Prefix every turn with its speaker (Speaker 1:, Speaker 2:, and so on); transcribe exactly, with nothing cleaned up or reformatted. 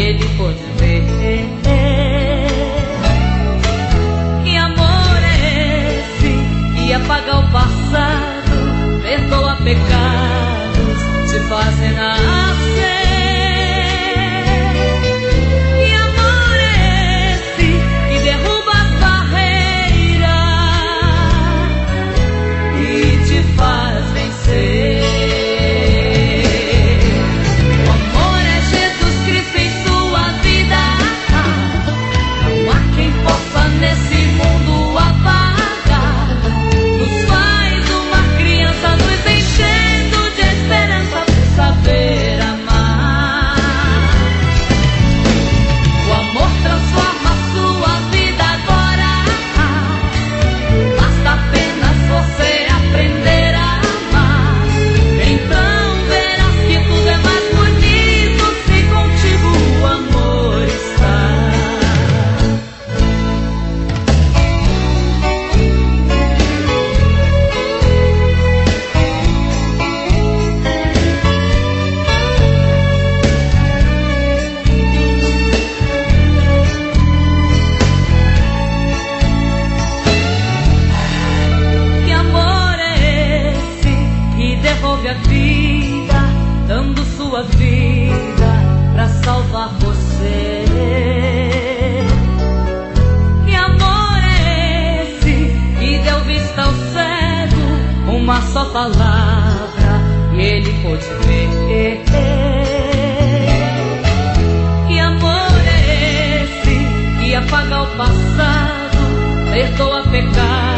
Speaker 1: ele pôde ver. Que amor é esse que apaga o passado, perdoa pecados, te faz renascer? Que amor é esse que derruba as barreiras e te faz vencer? O amor é Jesus Cristo em sua vida. Não há quem possa nesse mundo apagar. Nos faz uma criança, nos enchendo de esperança por saber amar. O amor transforma a sua vida agora. Basta apenas você aprender a amar. Então verás que tudo é mais bonito se contigo o amor está. Que amor é esse que devolve a vida, dando sua vida pra salvar você? Que amor é esse que deu vista ao cego, uma só palavra e ele pôde ver? Que amor é esse que apaga o passado, perdoa pecados,